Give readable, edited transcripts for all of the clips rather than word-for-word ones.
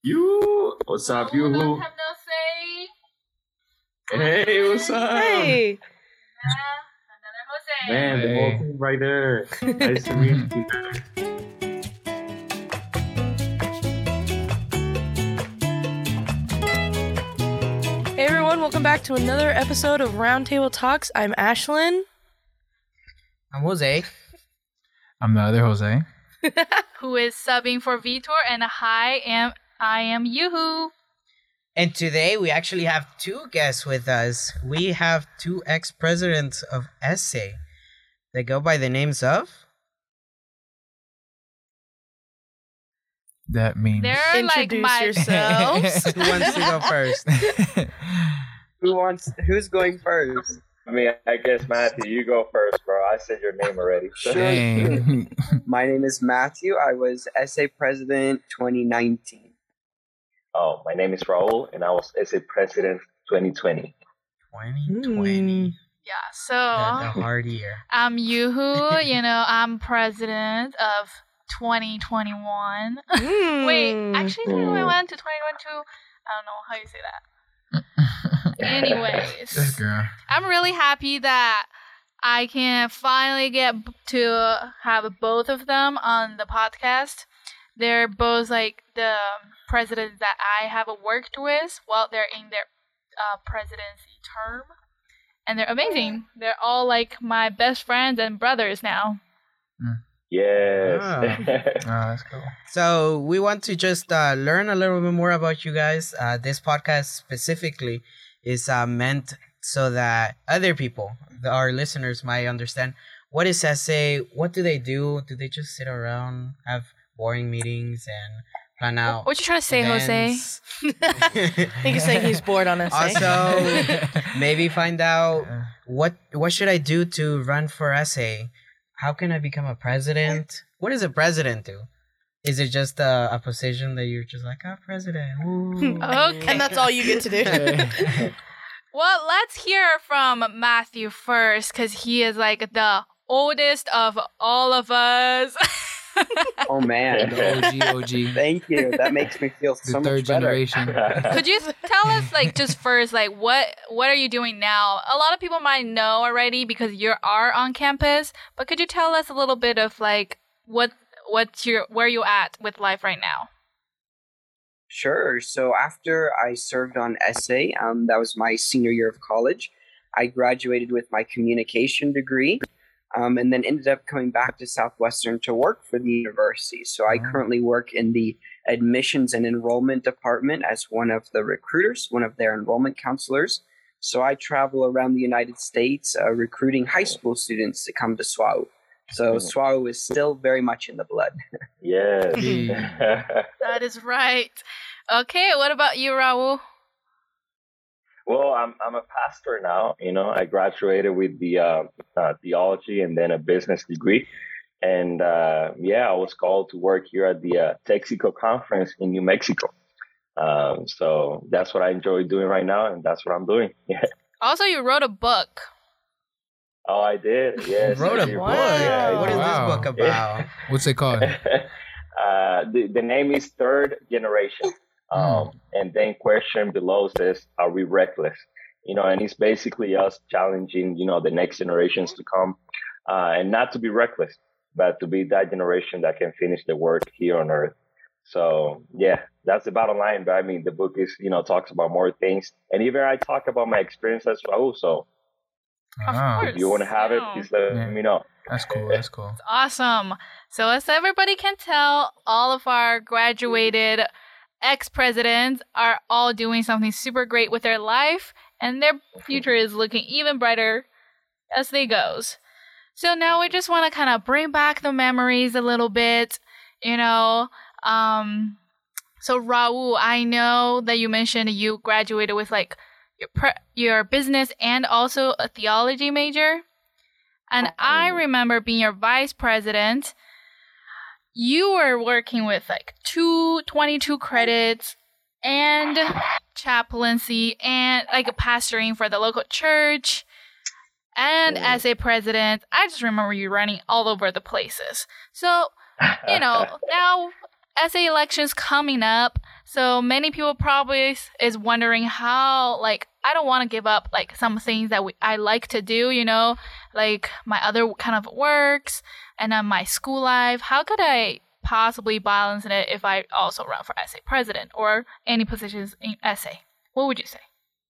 You, what's up, you? Don't have no say. Hey, what's up? Hey. Another Jose. Man, the whole team right there. Nice to meet you. Hey everyone, welcome back to another episode of Roundtable Talks. I'm Ashlyn. I'm Jose. I'm the other Jose. Who is subbing for Vitor, and I am Yuhu. And today we actually have two guests with us. We have two ex-presidents of SA. They go by the names of... That means They're like Introduce my yourselves. Who wants to go first? Who's going first? I mean, I guess, Matthew, you go first, bro. I said your name already. Sure. Dang. My name is Matthew. I was SA President 2019. Oh, my name is Raul, and I was SA President 2020. 2020. Yeah, so The hard year. I'm Yuhu. I'm president of 2021. Wait, actually 2021 to 2022. I don't know how you say that. This Anyways, girl. I'm really happy that I can finally get to have both of them on the podcast. They're both like the presidents that I have worked with while they're in their presidency term. And they're amazing. They're all like my best friends and brothers now. Yes. Oh, that's cool. So we want to just learn a little bit more about you guys. This podcast specifically is meant so that other people, our listeners, might understand what is SA, what do they do? Do they just sit around, have boring meetings, and plan out What you trying to say, Jose? events? I think he's saying he's bored on us. Also, maybe find out what should I do to run for SA? How can I become a president? What does a president do? Is it just a position that you're just like, president? Woo. Okay. And that's all you get to do. Well, let's hear from Matthew first, because he is like the oldest of all of us. Oh man. The OG. Thank you. That makes me feel The so third much better. generation. Could you tell us, like, just first, like, what are you doing now? A lot of people might know already because you are on campus, but could you tell us a little bit of like where you at with life right now? Sure. So after I served on SA, that was my senior year of college. I graduated with my communication degree, and then ended up coming back to Southwestern to work for the university. So I currently work in the admissions and enrollment department as one of the recruiters, one of their enrollment counselors. So I travel around the United States recruiting high school students to come to SWAU. So SWAU is still very much in the blood. Yes. That is right. Okay, what about you, Raul? Well, I'm a pastor now. I graduated with the theology and then a business degree. And I was called to work here at the Texico conference in New Mexico. So that's what I enjoy doing right now, and that's what I'm doing. Yeah. Also, you wrote a book. Oh, I did. Yes. Wrote I a did. book. Yeah, What is Wow. this book about? What's it called? The name is Third Generation. And then question below says, are we reckless? And it's basically us challenging, the next generations to come, and not to be reckless, but to be that generation that can finish the work here on earth. So yeah, that's the bottom line. But I mean, the book is, talks about more things, and even I talk about my experience as well. So Of Wow. course. if you want to have it, Yeah. please let me know. That's cool. That's cool. Awesome. So as everybody can tell, all of our graduated ex-presidents are all doing something super great with their life, and their future is looking even brighter as they goes. So now we just want to kind of bring back the memories a little bit, So Raul, I know that you mentioned you graduated with like your business and also a theology major. And I remember being your vice president. You were working with like 22 credits and chaplaincy and like pastoring for the local church. And as a president, I just remember you running all over the places. So, now essay elections coming up, so many people probably is wondering how, like, I don't want to give up like some things that I like to do, you know, like my other kind of works and then my school life. How could I possibly balance it if I also run for essay president or any positions in essay? What would you say?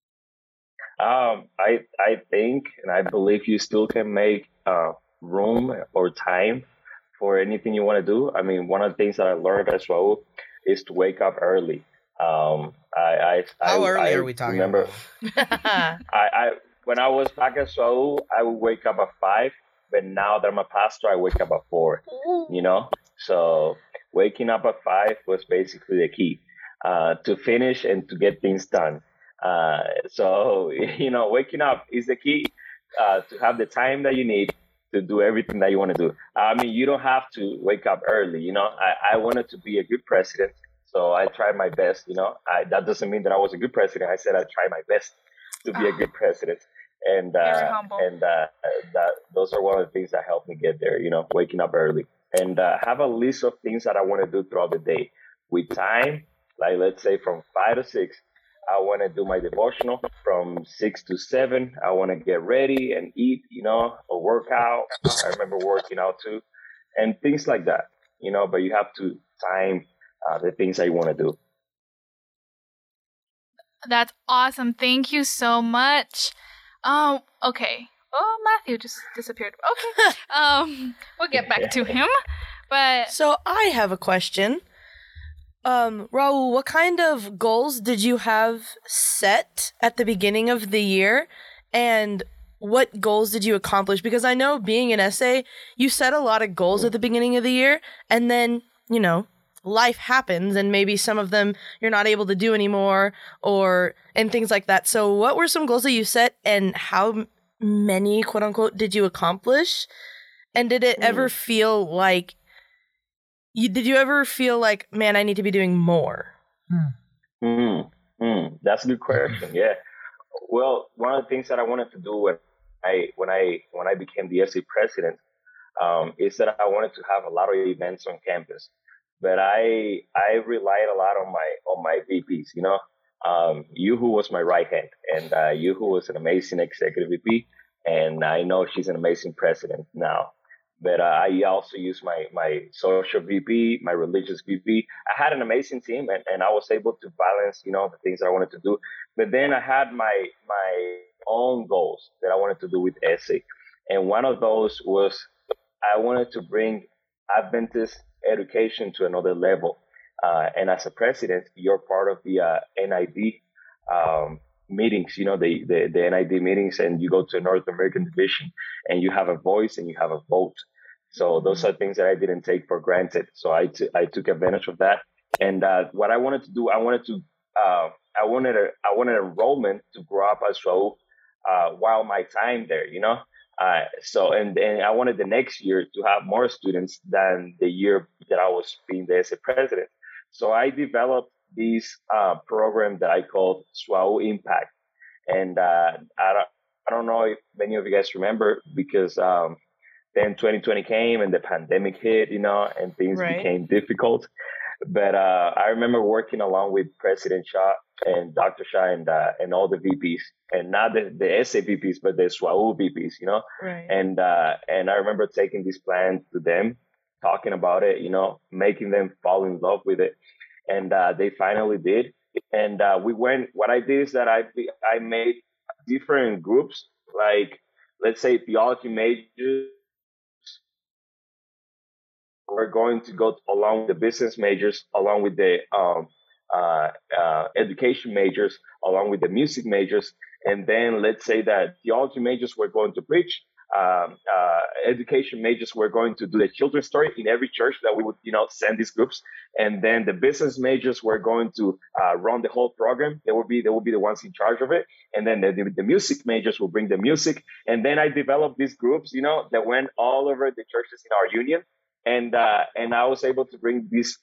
I think and I believe you still can make room or time for anything you want to do. I mean, one of the things that I learned as well is to wake up early. How early are we talking remember, about? I when I was back at Seoul, I would wake up at 5, but now that I'm a pastor, I wake up at 4. You know, so waking up at 5 was basically the key to finish and to get things done. So you know, waking up is the key to have the time that you need to do everything that you want to do. I mean, you don't have to wake up early. You know, I wanted to be a good president, so I tried my best. You know, that doesn't mean that I was a good president. I said I tried my best to be a good president, and Very humble. that those are one of the things that helped me get there. You know, waking up early and have a list of things that I want to do throughout the day with time. Like let's say from 5 to 6. I want to do my devotional from 6 to 7. I want to get ready and eat, you know, or work out. I remember working out too, and things like that, you know. But you have to time the things that you want to do. That's awesome. Thank you so much. Okay. Oh, Matthew just disappeared. Okay. We'll get back to him. But So I have a question. Raul, what kind of goals did you have set at the beginning of the year? And what goals did you accomplish? Because I know being an essay, you set a lot of goals at the beginning of the year, and then, you know, life happens and maybe some of them you're not able to do anymore and things like that. So what were some goals that you set and how many, quote unquote, did you accomplish? And did it ever feel like did you ever feel like, man, I need to be doing more? That's a good question. Yeah. Well, one of the things that I wanted to do when I became the FC president is that I wanted to have a lot of events on campus. But I relied a lot on my VPs. You know, Yuhu was my right hand, and Yuhu was an amazing executive VP, and I know she's an amazing president now. But I also used my social VP, my religious VP. I had an amazing team, and I was able to balance, you know, the things that I wanted to do. But then I had my own goals that I wanted to do with essay. And one of those was I wanted to bring Adventist education to another level. And as a president, you're part of the NID meetings, you know, the NID meetings, and you go to a North American division and you have a voice and you have a vote. So those are things that I didn't take for granted. So I took advantage of that. And what I wanted to do, I wanted enrollment to grow up as well while my time there, you know. So and I wanted the next year to have more students than the year that I was being the essay president. So I developed this program that I called SWAU Impact. And I don't know if many of you guys remember, because then 2020 came and the pandemic hit, you know, and things became difficult. But I remember working along with President Shah and Dr. Shah and all the VPs, and not the SA VPs, but the SWAU VPs, you know. Right. And I remember taking this plan to them, talking about it, you know, making them fall in love with it. And they finally did. And what I did is that I made different groups, like, let's say theology majors were going to go along with the business majors, along with the education majors, along with the music majors. And then let's say that theology majors were going to preach. Education majors were going to do the children's story in every church that we would, you know, send these groups. And then the business majors were going to run the whole program. They will be the ones in charge of it. And then the music majors will bring the music. And then I developed these groups, you know, that went all over the churches in our union. And I was able to bring this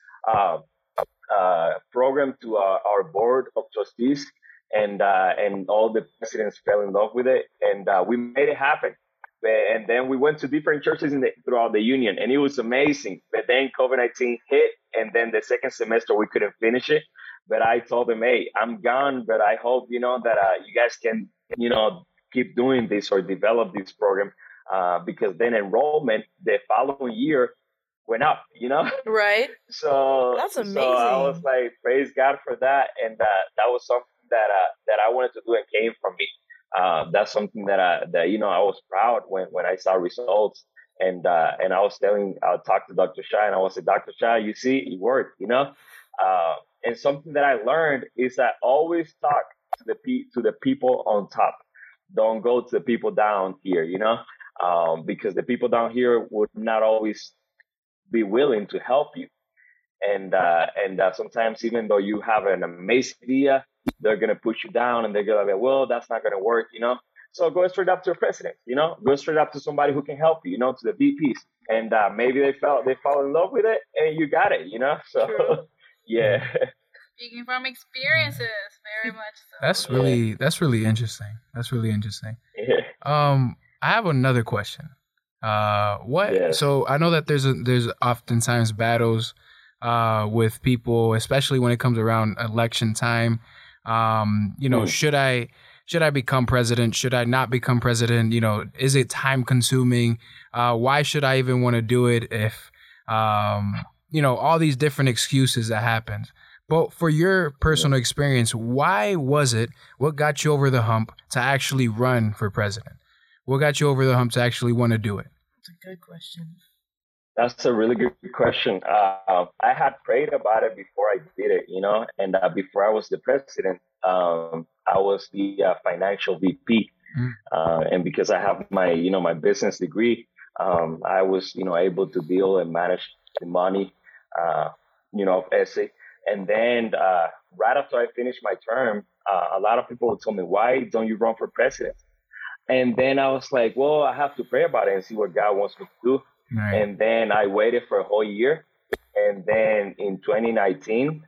program to our board of trustees, and all the presidents fell in love with it, and we made it happen. And then we went to different churches throughout the union, and it was amazing. But then COVID-19 hit, and then the second semester we couldn't finish it. But I told them, hey, I'm gone, but I hope, that you guys can, keep doing this or develop this program, because then enrollment the following year went up, Right. So That's So I was amazing. like, praise God for that, and that was something that I wanted to do and came from me. That's something that I was proud when I saw results, and I talked to Dr. Shai, and I was like, Dr. Shai, you see, it worked, and something that I learned is that always talk to the people on top. Don't go to the people down here, because the people down here would not always be willing to help you. And sometimes, even though you have an amazing idea, they're going to push you down, and they're going to be, well, that's not going to work, So go straight up to a president, go straight up to somebody who can help you, to the VPs. And maybe they fall in love with it, and you got it, So, True. yeah. Speaking from experiences, very much so. That's really interesting. That's really interesting. Yeah. I have another question. What? Yeah. So I know that there's oftentimes battles with people, especially when it comes around election time. Should I become president? Should I not become president? Is it time consuming? Why should I even want to do it if, all these different excuses that happen. But for your personal experience, why was it? What got you over the hump to actually run for president? What got you over the hump to actually want to do it? That's a good question. That's a really good question. I had prayed about it before I did it, and before I was the president, I was the financial VP. And because I have my, my business degree, I was, able to deal and manage the money, of ESE. And then right after I finished my term, a lot of people would tell me, why don't you run for president? And then I was like, well, I have to pray about it and see what God wants me to do. Right. And then I waited for a whole year. And then in 2019,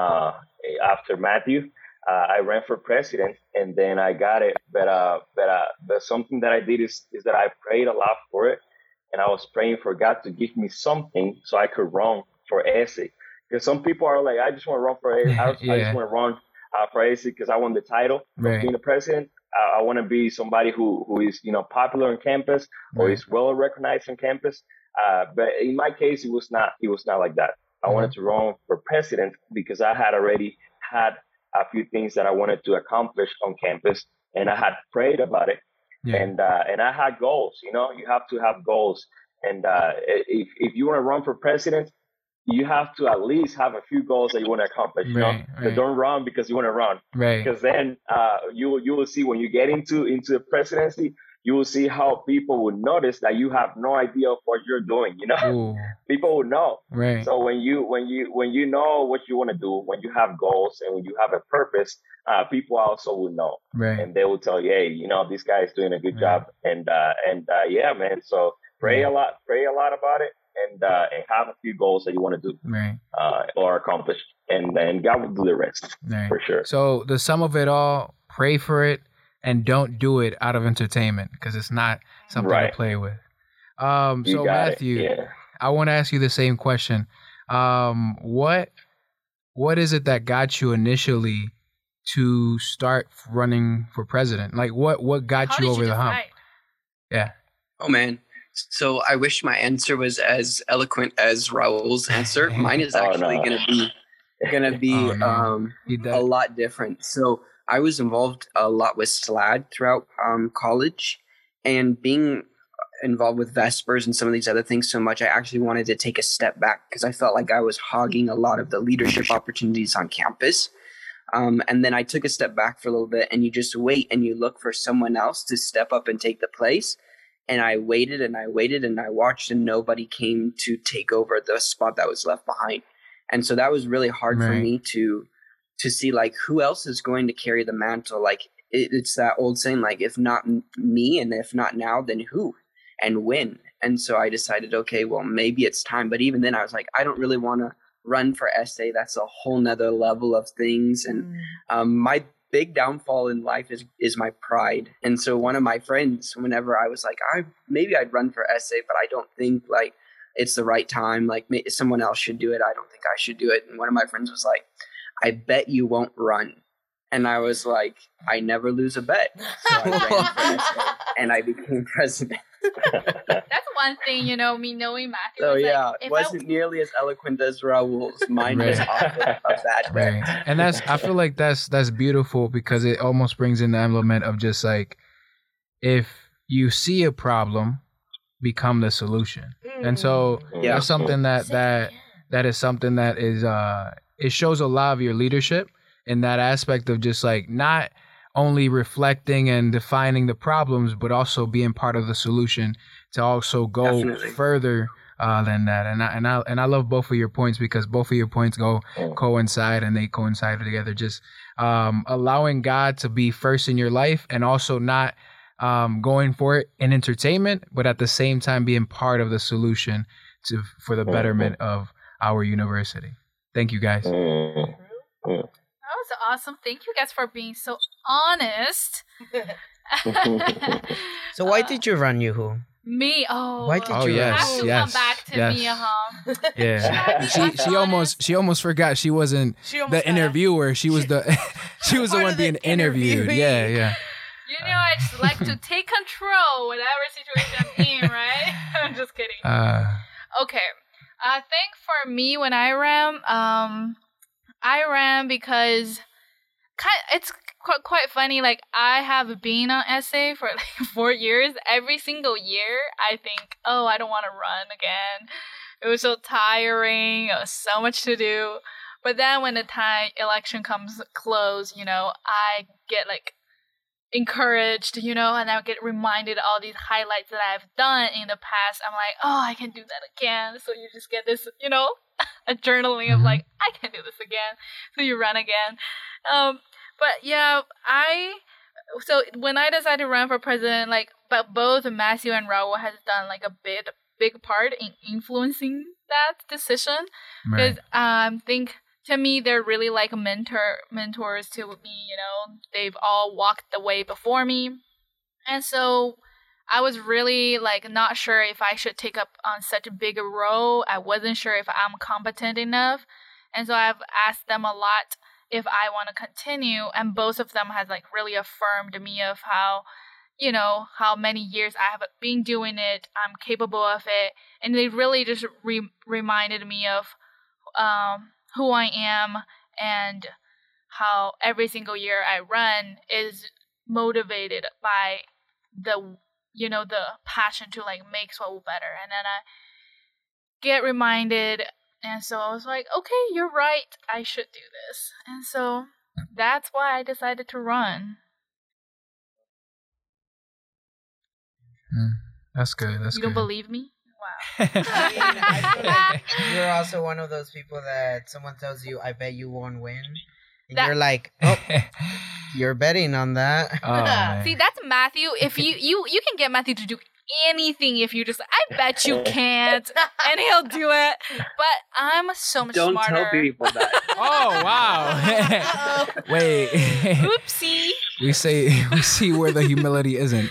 after Matthew, I ran for president, and then I got it. But something that I did is that I prayed a lot for it. And I was praying for God to give me something so I could run for ESE. Because some people are like, I just want to run for ESE. I just want to run for ESE because I want the title of being the president. I want to be somebody who is, popular on campus or is well recognized on campus. But in my case, it was not like that. I wanted to run for president because I had already had a few things that I wanted to accomplish on campus, and I had prayed about it. Yeah. And I had goals. You have to have goals. And if you want to run for president, you have to at least have a few goals that you want to accomplish. But don't run because you want to run. Right. Because then you will see when you get into the presidency, you will see how people will notice that you have no idea of what you're doing. People will know. Right. So when you know what you want to do, when you have goals and when you have a purpose, people also will know. Right. And they will tell you, hey, this guy is doing a good job. And yeah, man. So pray a lot about it. And have a few goals that you want to do or accomplish, and then God will do the rest for sure. So the sum of it all, pray for it and don't do it out of entertainment because it's not something to play with. So Matthew, I want to ask you the same question. What is it that got you initially to start running for president? Like what got you over the hump? Yeah. Oh man. So I wish my answer was as eloquent as Raul's answer. Mine is actually gonna be a lot different. So I was involved a lot with SLAD throughout college, and being involved with Vespers and some of these other things so much, I actually wanted to take a step back because I felt like I was hogging a lot of the leadership opportunities on campus. And then I took a step back for a little bit, and you just wait and you look for someone else to step up and take the place. And I waited and I waited and I watched, and nobody came to take over the spot that was left behind. And so that was really hard for me to see, like, who else is going to carry the mantle? Like, it's that old saying, like, if not me and if not now, then who and when? And so I decided, okay, well, maybe it's time. But even then I was like, I don't really want to run for ESE. That's a whole nother level of things. And my big downfall in life is my pride. And so one of my friends, whenever I was like, maybe I'd run for SA, but I don't think like it's the right time. Like someone else should do it. I don't think I should do it. And one of my friends was like, I bet you won't run. And I was like, I never lose a bet. So I ran for SA, and I became president. That's one thing, me knowing Matthew. So was yeah, like, it wasn't nearly as eloquent as Raul's. Mine was Right. off a bad bet. Right. And I feel like that's beautiful because it almost brings in the element of just like, if you see a problem, become the solution. And so Yeah. that's something that is something that is it shows a lot of your leadership in that aspect of just like not only reflecting and defining the problems, but also being part of the solution to also go Definitely. further than that. And I love both of your points because both of your points coincide and they coincide together. Just allowing God to be first in your life and also not going for it in entertainment, but at the same time being part of the solution for the betterment of our university. Thank you, guys. That was awesome. Thank you guys for being so honest. So why did you run, Yoo-hoo? Me? Oh. Why did Oh, you yes, Have to come yes, back to yes. me, huh? Yeah, she almost forgot she wasn't the interviewer. She was the she was the Part one of the being interviewed. interviewee. Yeah. I just like to take control whatever situation I'm in, right? I'm just kidding. Okay. I think for me when I ran because it's quite funny. Like I have been on SA for like 4 years. Every single year, I think, oh, I don't want to run again. It was so tiring. It was so much to do. But then when the election comes close, I get like encouraged, and I get reminded all these highlights that I've done in the past. I'm like, oh, I can do that again. So you just get this, a journaling of like, I can do this again. So you run again. But yeah, so when I decided to run for president, like, but both Matthew and Raul has done like a big part in influencing that decision. Because I think to me, they're really like mentors to me, they've all walked the way before me. And so I was really like not sure if I should take up on such a big a role. I wasn't sure if I'm competent enough. And so I've asked them a lot if I want to continue. And both of them has like really affirmed me of how, how many years I have been doing it. I'm capable of it. And they really just reminded me of, who I am and how every single year I run is motivated by the passion to like make Seoul better. And then I get reminded, and so I was like, okay, you're right, I should do this. And so that's why I decided to run. That's good. That's You good. don't believe me? Wow. I feel like you're also one of those people that someone tells you, I bet you won't win. And you're like, oh, you're betting on that. Oh, man. See, that's Matthew. If you can get Matthew to do anything if you just, I bet you can't, and he'll do it. But I'm so much Don't smarter. tell people that. Oh wow! Wait, Oopsie. we see where the humility isn't.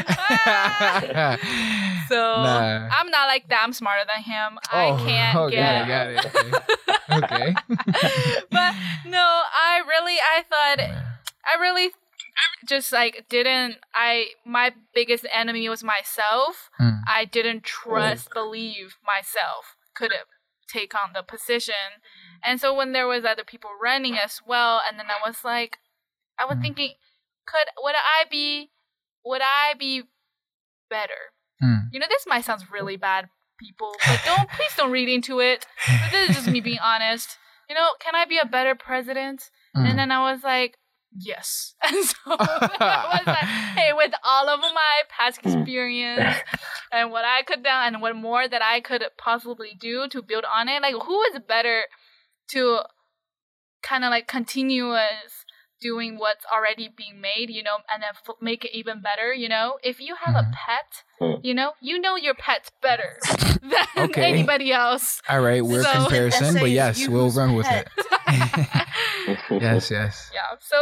So Nah. I'm not like that. I'm smarter than him. I can't okay, get. got it. Okay. But no, I really just like my biggest enemy was myself. I didn't believe myself could take on the position. And so when there was other people running as well, and then I was thinking, would I be better? This might sound really bad, people, but please don't read into it. But this is just me being honest. Can I be a better president? And then I was like, yes. And so I was like, hey, with all of my past experience and what I could do and what more that I could possibly do to build on it, like who is better to kind of like continuous doing what's already being made, and then make it even better, If you have a pet, you know your pet's better than anybody else. All right, we're So- comparison, but yes, we'll run with it. Yes. Yeah, so that's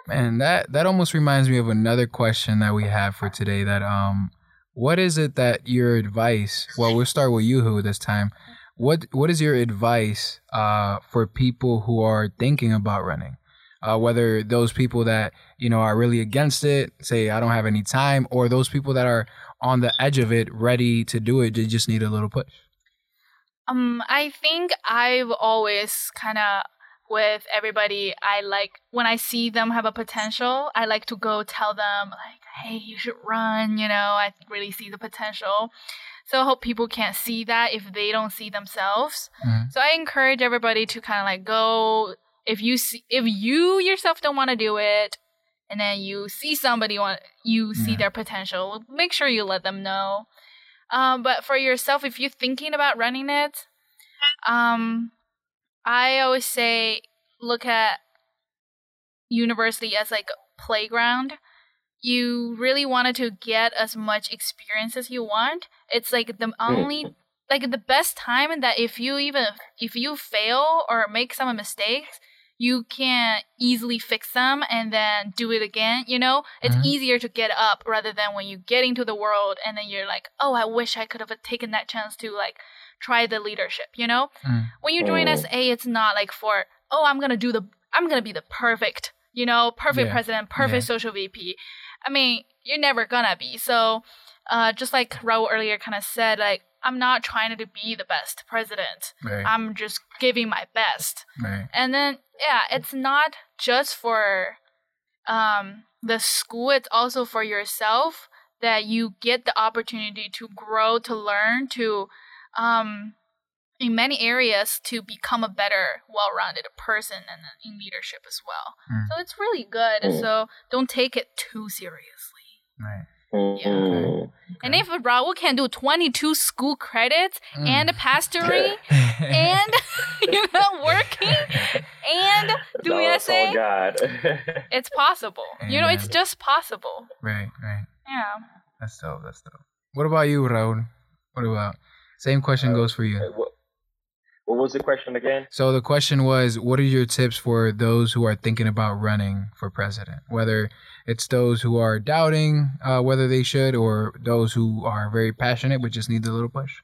Man, that almost reminds me of another question that we have for today. That what is it that your advice? Well, we'll start with Yoo-Hoo this time. What is your advice for people who are thinking about running? Whether those people that are really against it, say I don't have any time, or those people that are on the edge of it, ready to do it, they just need a little push. I think I've always kind of with everybody, I like when I see them have a potential, I like to go tell them like, hey, you should run, I really see the potential. So I hope people can't see that if they don't see themselves. Mm-hmm. So I encourage everybody to kind of like go, if you yourself don't want to do it, and then you see somebody see their potential, make sure you let them know. But for yourself, if you're thinking about running it, I always say look at university as like a playground. You really wanted to get as much experience as you want. It's like the only, like the best time, and that if you fail or make some mistakes, you can easily fix them and then do it again. It's easier to get up rather than when you get into the world and then you're like, oh, I wish I could have taken that chance to like try the leadership. When you join SA, it's not like for, oh, I'm gonna be the perfect, president, perfect social VP. I mean, you're never gonna be. So, just like Raul earlier kind of said, like, I'm not trying to be the best president. Right. I'm just giving my best. Right. And then, it's not just for the school. It's also for yourself that you get the opportunity to grow, to learn, to, in many areas, to become a better, well-rounded person and in leadership as well. So it's really good. So don't take it too seriously. Right. Yeah. Okay. And if Raul can do 22 school credits and pastoring and working and doing SA, oh God. it's possible. It's just possible. Right. Yeah. That's dope. What about you, Raul? Same question goes for you. What was the question again? So the question was, what are your tips for those who are thinking about running for president? Whether it's those who are doubting whether they should, or those who are very passionate but just need a little push.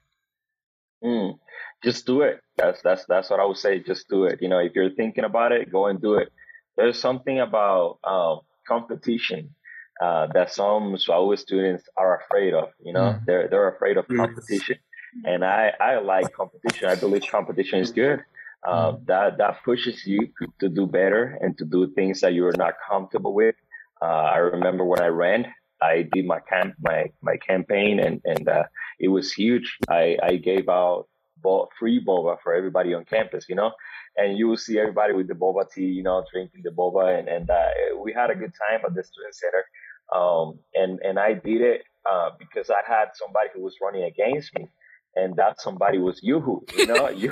Just do it. That's what I would say. Just do it. If you're thinking about it, go and do it. There's something about competition that some SWAU students are afraid of. They're afraid of competition. And I like competition. I believe competition is good. That pushes you to do better and to do things that you're not comfortable with. I remember when I ran, I did my campaign and it was huge. I gave out free boba for everybody on campus, and you will see everybody with the boba tea, drinking the boba, and we had a good time at the student center. And I did it because I had somebody who was running against me. And that somebody was Yoo-Hoo, Yoo-Hoo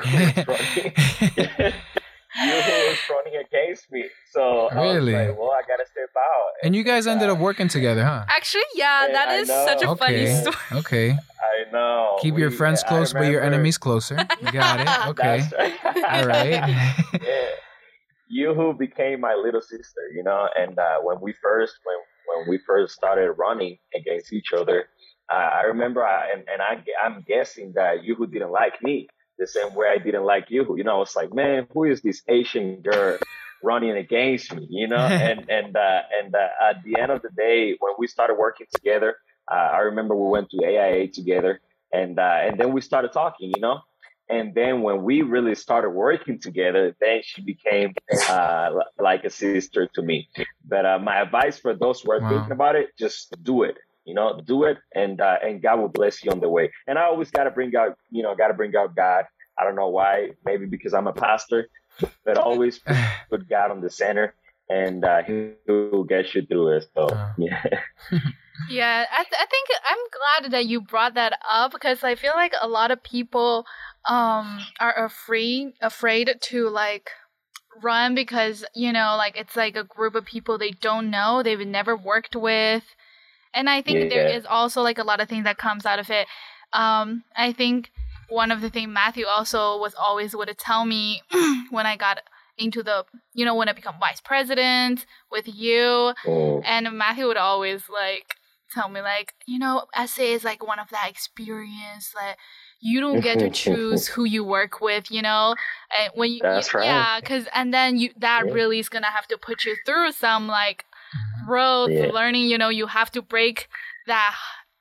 was running against me. So really? I was like, well, I got to step out. And you guys ended up working together, huh? Actually, that is such a funny story. Okay. I know. Keep your friends close, but your enemies closer. You got it. Okay. Right. All right. Yeah. Yoo-Hoo became my little sister, and when we first started running against each other, I remember, I'm guessing that Yoo-Hoo didn't like me the same way I didn't like Yoo-Hoo. I was like, man, who is this Asian girl running against me? And at the end of the day, when we started working together, I remember we went to AIA together, and then we started talking, And then when we really started working together, then she became like a sister to me. But my advice for those who are thinking about it, just do it. Do it, and God will bless you on the way. And I always got to bring out God. I don't know why. Maybe because I'm a pastor, but always put God on the center, and He will get you through it. So yeah. Yeah, I think I'm glad that you brought that up, because I feel like a lot of people are afraid to like run because it's like a group of people they don't know, they've never worked with. And I think there is also like a lot of things that comes out of it. I think one of the things Matthew also was always would tell me when I got into the, when I become vice president with you. Oh. And Matthew would always like tell me like, essay is like one of that experience that you don't get to choose who you work with, and when That's right. yeah, and then that really is gonna have to put you through some like growth, learning. You have to break that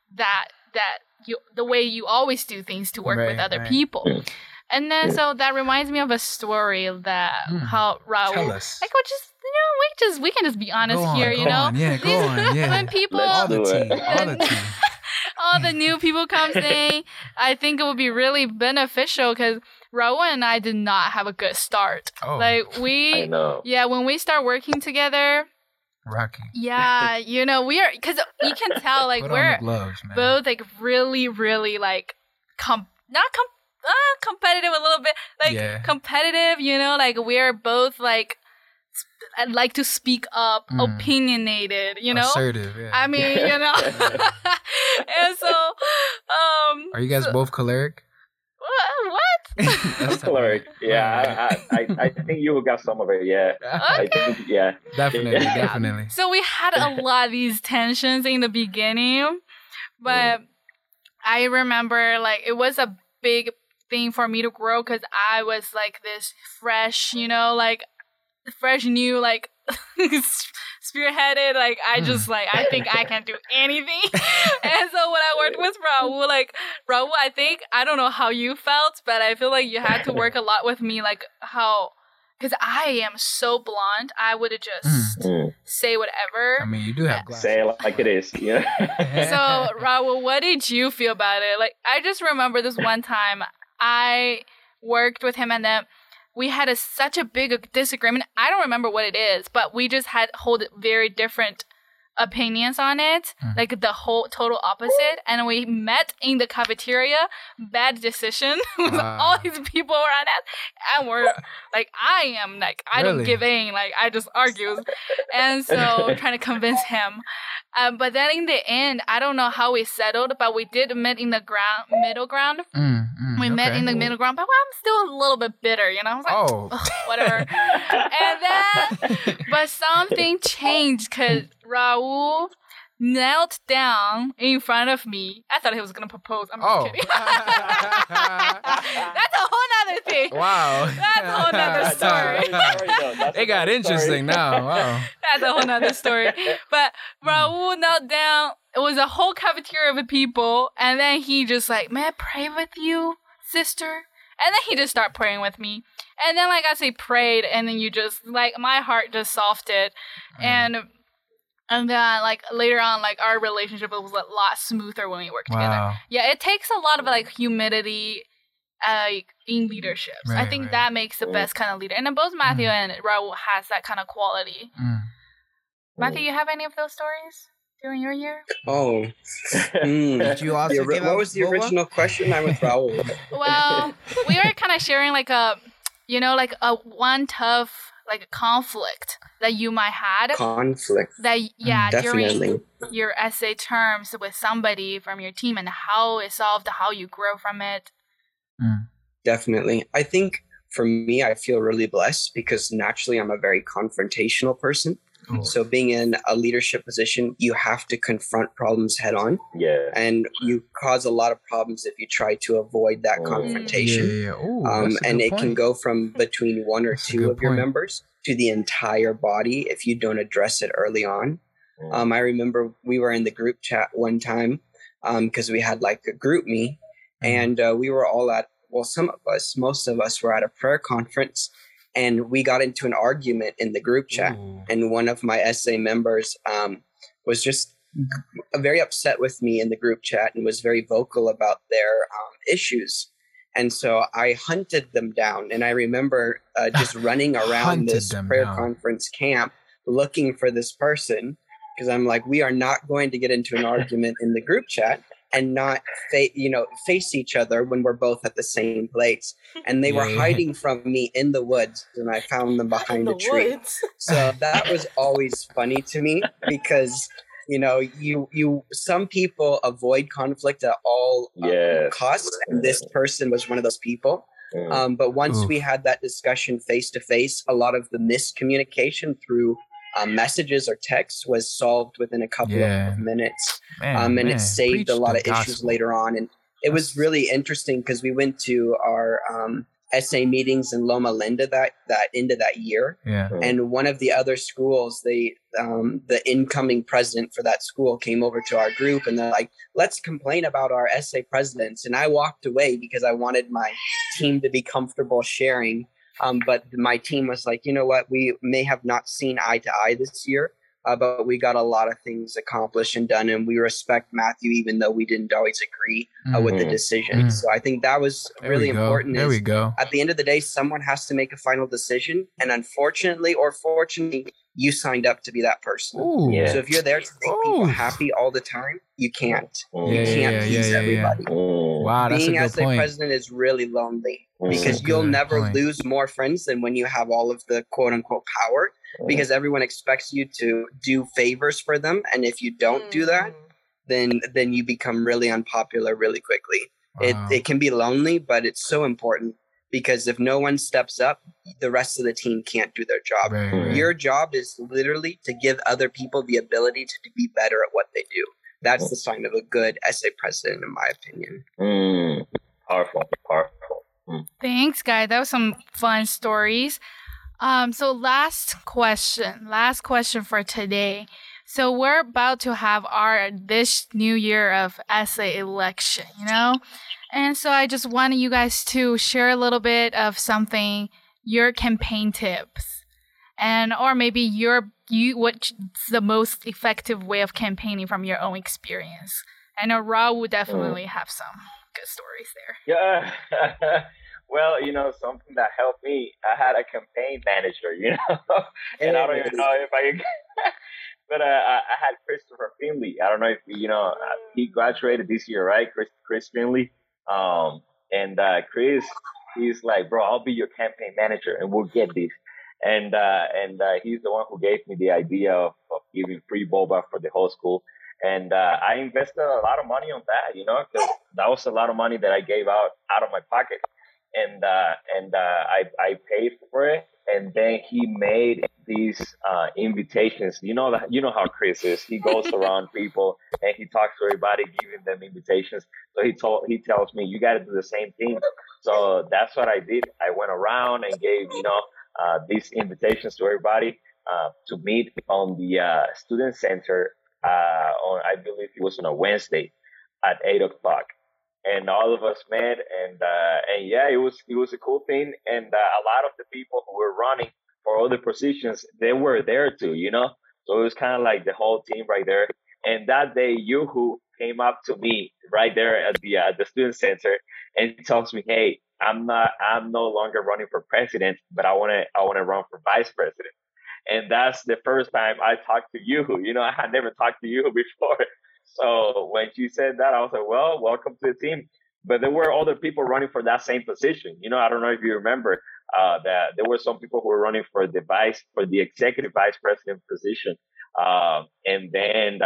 the way you always do things to work with other people. And then so that reminds me of a story that how Raul, Tell us. like we can just be honest here, Go on, yeah. when people all the do it. tea, all the tea. all the new people comes in, I think it would be really beneficial because Raul and I did not have a good start. Oh. Like I know. when we start working together, Rocky. yeah, we are, because you can tell like Put on we're the gloves, man. both like really, really like competitive a little bit, like competitive, like we're both like I'd like to speak up, opinionated, Assertive, yeah. I mean, and so Are you guys both choleric? what? That's Choleric. Yeah, I think you got some of it. Yeah, I think Definitely. So we had a lot of these tensions in the beginning, but I remember like it was a big thing for me to grow because I was like this fresh, fresh new like spearheaded, like I just like I think I can do anything. And so when I worked with Raul, I think I don't know how you felt, but I feel like you had to work a lot with me, like how, because I am so blonde, I would have just say whatever. I mean, you do have glasses. say it like it is. Yeah. So Raul, what did you feel about it? Like I just remember this one time I worked with him and then we had such a big disagreement. I don't remember what it is, but we just hold very different opinions on it, like the whole total opposite. And we met in the cafeteria. Bad decision. All these people around us, and we're like, I don't give in. Like I just argue, and so trying to convince him. But then in the end, I don't know how we settled, but we did meet in the middle ground. We met in the middle ground, but I'm still a little bit bitter, I was like, ugh, whatever. And then, but something changed because Raul knelt down in front of me. I thought he was gonna propose. I'm just kidding. That's a whole nother thing. Wow. That's a whole nother story. It got interesting now. Wow. That's a whole nother story. But Raul knelt down. It was a whole cafeteria of people. And then he just like, may I pray with you, sister? And then he just started praying with me. And then like I say prayed. And then you just like, my heart just softened. And then like later on, like our relationship was a lot smoother when we worked together. Yeah, it takes a lot of like humility in leaderships. I think that makes the best kind of leader. And then both Matthew and Raul has that kind of quality. Matthew, you have any of those stories during your year? Oh. Did you also give what was the original question? I'm with Raul. Well, we were kind of sharing like a one tough like a conflict that you might had. Conflict. That definitely. during your essay terms with somebody from your team and how it solved, how you grow from it. Definitely. I think for me, I feel really blessed because naturally I'm a very confrontational person. So being in a leadership position, you have to confront problems head on. Yeah. And you cause a lot of problems if you try to avoid that confrontation. Ooh, and it can go from between one or two of your members to the entire body if you don't address it early on. I remember we were in the group chat one time because we had like a group me and we were all most of us were at a prayer conference. And we got into an argument in the group chat. And one of my essay members was just very upset with me in the group chat and was very vocal about their issues. And so I hunted them down. And I remember just running around this prayer conference camp looking for this person because I'm like, we are not going to get into an argument in the group chat and not face each other when we're both at the same place. And they were hiding from me in the woods, and I found them behind a tree. So that was always funny to me because some people avoid conflict at all costs, and this person was one of those people. But once we Oof. had that discussion face to face, a lot of the miscommunication through messages or texts was solved within a couple Yeah. of minutes. Man, And it saved preach a lot the of issues gospel. later on. And it was really interesting because we went to our SA meetings in Loma Linda that end of that year. Yeah. And one of the other schools, the incoming president for that school came over to our group and they're like, let's complain about our SA presidents. And I walked away because I wanted my team to be comfortable sharing. But my team was like, you know what, we may have not seen eye to eye this year, but we got a lot of things accomplished and done. And we respect Matthew, even though we didn't always agree with the decision. Mhm. So I think that was There really we go. important. There we go. At the end of the day, someone has to make a final decision. And unfortunately or fortunately, you signed up to be that person. Ooh. Yeah. So if you're there to make people Ooh. happy all the time, you can't. Yeah, You yeah, can't yeah, please yeah, everybody. Wow, that's Being a as good a point. president is really lonely That's because a you'll good never point. lose more friends than when you have all of the quote unquote power because everyone expects you to do favors for them. And if you don't do that, then you become really unpopular really quickly. Wow. It can be lonely, but it's so important because if no one steps up, the rest of the team can't do their job. Right, right. Your job is literally to give other people the ability to be better at what they do. That's the sign of a good SA president, in my opinion. Powerful, powerful. Thanks, guys. That was some fun stories. So last question for today. So we're about to have this new year of SA election, and so I just wanted you guys to share a little bit of something, your campaign tips, or maybe what's the most effective way of campaigning from your own experience. I know Raul would definitely have some good stories there. Yeah. Well, something that helped me, I had a campaign manager, and I don't even know if I but I had Christopher Finley. I don't know if he graduated this year, right? Chris Finley. And Chris, he's like, bro, I'll be your campaign manager and we'll get this. And he's the one who gave me the idea of giving free boba for the whole school. And I invested a lot of money on that, because that was a lot of money that I gave out of my pocket. And I paid for it. And then he made these invitations. You know how Chris is. He goes around people and he talks to everybody, giving them invitations. So he tells me, you got to do the same thing. So that's what I did. I went around and gave these invitations to everybody to meet on the student center I believe it was on a Wednesday at 8:00. And all of us met, and yeah, it was a cool thing. And a lot of the people who were running for other positions, they were there too, So it was kind of like the whole team right there. And that day, Yuhu came up to me right there at the student center, and he tells me, "Hey, I'm no longer running for president, but I want to run for vice president." And that's the first time I talked to Yuhu. I had never talked to Yuhu before. So when she said that, I was like, well, welcome to the team. But there were other people running for that same position. I don't know if you remember that there were some people who were running for the executive vice president position. And then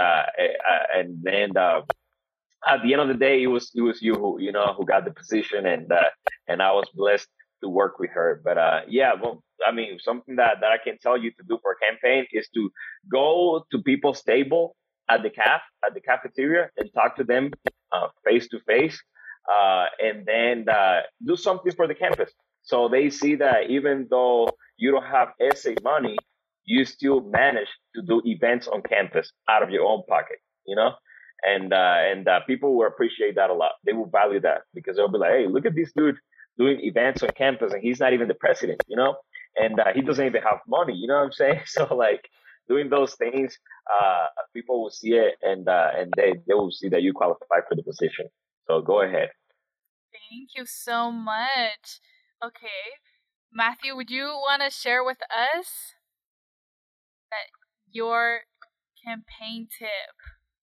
at the end of the day, it was you who got the position, and I was blessed to work with her. But something that I can tell you to do for a campaign is to go to people's table at the cafeteria and talk to them face to face, and then do something for the campus. So they see that even though you don't have SA money, you still manage to do events on campus out of your own pocket, and people will appreciate that a lot. They will value that because they'll be like, hey, look at this dude doing events on campus and he's not even the president, and he doesn't even have money, you know what I'm saying? So like doing those things, people will see it and they will see that you qualify for the position. So go ahead. Thank you so much. Okay. Matthew, would you want to share with us your campaign tip?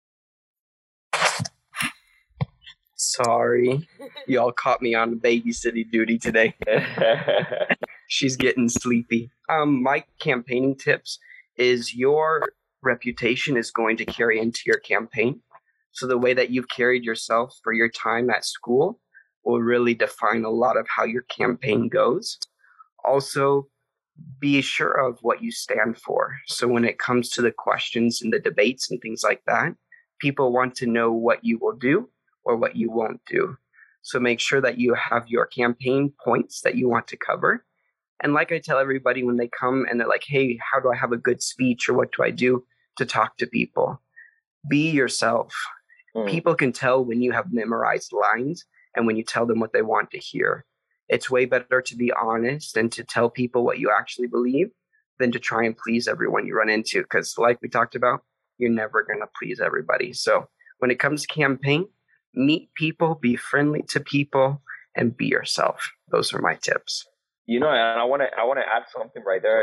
Sorry, y'all caught me on babysitting duty today. She's getting sleepy. My campaigning tips is your reputation is going to carry into your campaign. So the way that you've carried yourself for your time at school, will really define a lot of how your campaign goes. Also, be sure of what you stand for. So when it comes to the questions and the debates and things like that, people want to know what you will do or what you won't do. So make sure that you have your campaign points that you want to cover. And like I tell everybody when they come and they're like, hey, how do I have a good speech or what do I do to talk to people? Be yourself. People can tell when you have memorized lines and when you tell them what they want to hear. It's way better to be honest and to tell people what you actually believe than to try and please everyone you run into. Because like we talked about, you're never going to please everybody. So when it comes to campaign, meet people, be friendly to people, and be yourself. Those are my tips. And I want to add something right there.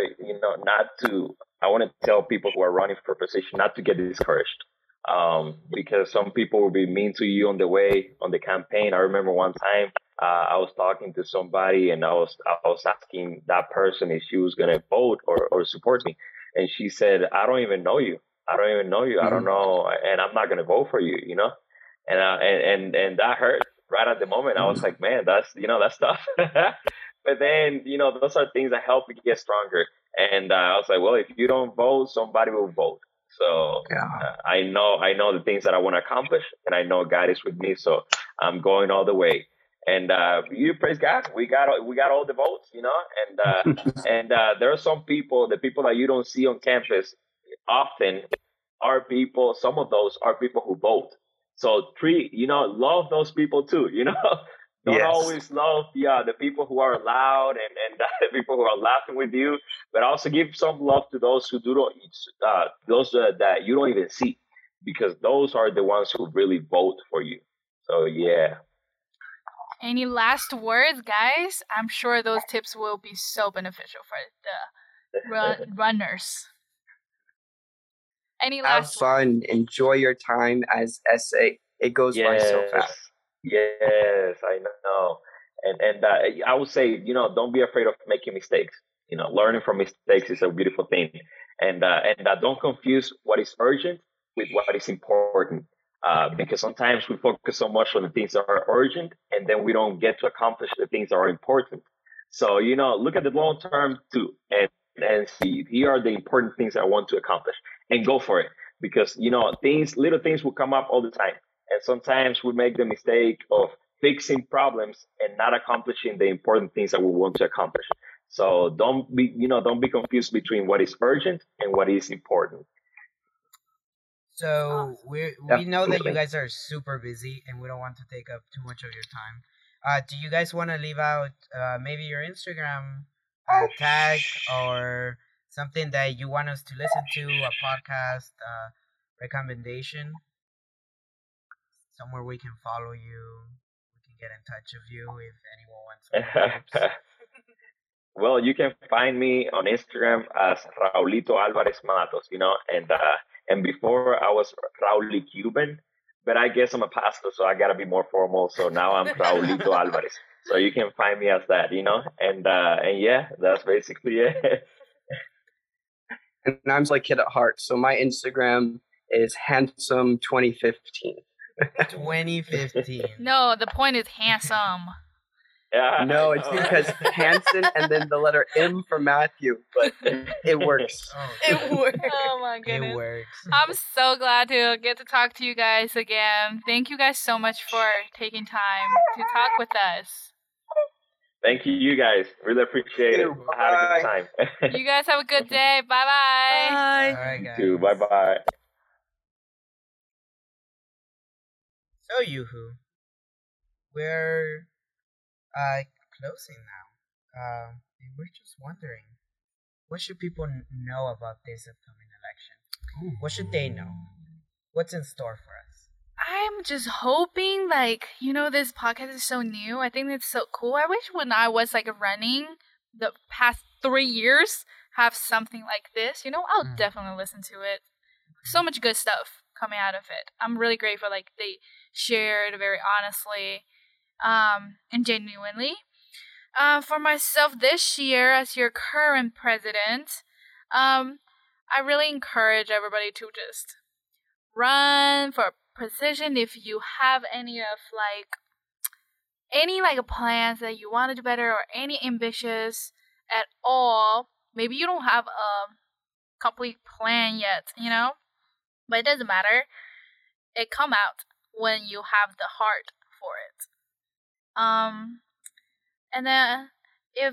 I want to tell people who are running for position not to get discouraged. Because some people will be mean to you on the campaign. I remember one time I was talking to somebody and I was asking that person if she was going to vote or support me. And she said, I don't even know you. I don't know. And I'm not going to vote for you, and that hurt right at the moment. I was like, man, that's tough. But then, those are things that help me get stronger. And I was like, well, if you don't vote, somebody will vote. So I know the things that I want to accomplish, and I know God is with me. So I'm going all the way. And you praise God. We got all the votes, and there are some people, the people that you don't see on campus often are people. Some of those are people who vote. So love those people too. Don't always love the people who are loud and the people who are laughing with you, but also give some love to those who that you don't even see, because those are the ones who really vote for you. So yeah. Any last words, guys? I'm sure those tips will be so beneficial for the runners. Any last Have fun. Enjoy your time as SA. It goes by so fast. Yes, I know. And I would say, don't be afraid of making mistakes. Learning from mistakes is a beautiful thing. And don't confuse what is urgent with what is important. Because sometimes we focus so much on the things that are urgent, and then we don't get to accomplish the things that are important. So, look at the long term too, and see, here are the important things I want to accomplish, and go for it. Because, little things will come up all the time. And sometimes we make the mistake of fixing problems and not accomplishing the important things that we want to accomplish. So don't be confused between what is urgent and what is important. So we know that you guys are super busy and we don't want to take up too much of your time. Do you guys want to leave out maybe your Instagram tag or something that you want us to listen to, a podcast recommendation? Somewhere we can follow you, we can get in touch with you if anyone wants more tips. Well, you can find me on Instagram as Raulito Alvarez Matos, and before I was Rauli Cuban, but I guess I'm a pastor, so I gotta be more formal. So now I'm Raulito Alvarez. So you can find me as that, and yeah, that's basically it. And I'm like kid at heart. So my Instagram is handsome 2015. 2015. No, the point is handsome. Yeah. No, it's because Hanson and then the letter M for Matthew, but it works. It works. Oh my goodness. It works. I'm so glad to get to talk to you guys again. Thank you guys so much for taking time to talk with us. Thank you guys. Really appreciate it. I had a good time. You guys have a good day. Bye-bye. Bye. All right, guys. You too. Bye-bye. So, Yoo-Hoo, we're closing now. And we're just wondering, what should people know about this upcoming election? What should they know? What's in store for us? I'm just hoping, this podcast is so new. I think it's so cool. I wish when I was, running the past 3 years, have something like this. I'll definitely listen to it. So much good stuff coming out of it. I'm really grateful, they shared very honestly and genuinely. For myself this year, as your current president, I really encourage everybody to just run for a position if you have any of any like plans that you want to do better or any ambitious at all. Maybe you don't have a complete plan yet, you know, but it doesn't matter. It come out when you have the heart for it. And then if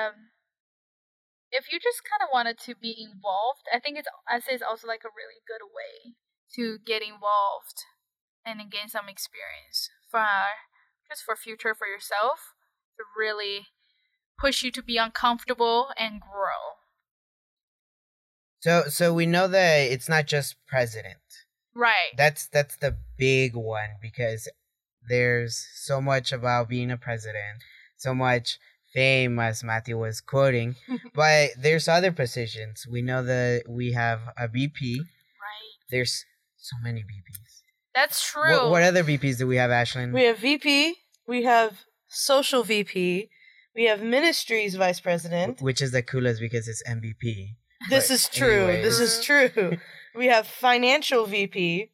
you just kind of wanted to be involved, I think essay is also like a really good way to get involved and gain some experience for future for yourself, to really push you to be uncomfortable and grow. So we know that it's not just president. Right. That's the big one, because there's so much about being a president, so much fame, as Matthew was quoting, but there's other positions. We know that we have a VP. Right. There's so many VPs. That's true. What other VPs do we have, Ashlyn? We have VP, we have social VP, we have ministries vice president. Which is the coolest because it's MVP. This But is true. anyways. This is true. We have financial VP.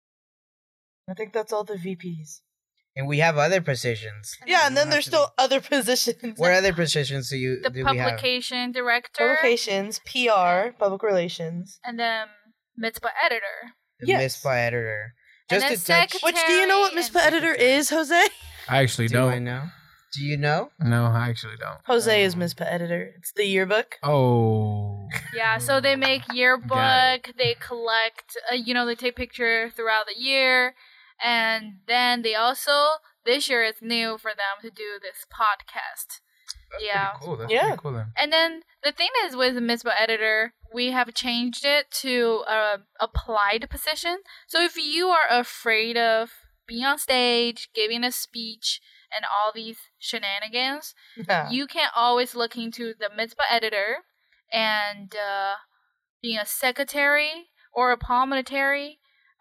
I think that's all the VPs. And we have other positions. Yeah, and You then don't there's have to still other positions. What other positions the do we have? publication director. Publications, PR, public relations. And then mitzvah editor. The Yes. MISPA editor. And Just then to touch. Which, do you know what and MISPA editor is, Jose? I actually Do I don't. know? Do you know? No, I actually don't. Jose is MISPA editor. It's the yearbook. Oh. Yeah, so they make yearbook, they collect, they take picture throughout the year, and then they also, this year it's new for them to do this podcast. Yeah. Pretty cool. That's Yeah. pretty cool then. And then the thing is with Mitzvah Editor, we have changed it to applied position. So if you are afraid of being on stage, giving a speech, and all these shenanigans, Yeah. you can always look into the Mitzvah Editor and being a secretary or a parliamentary.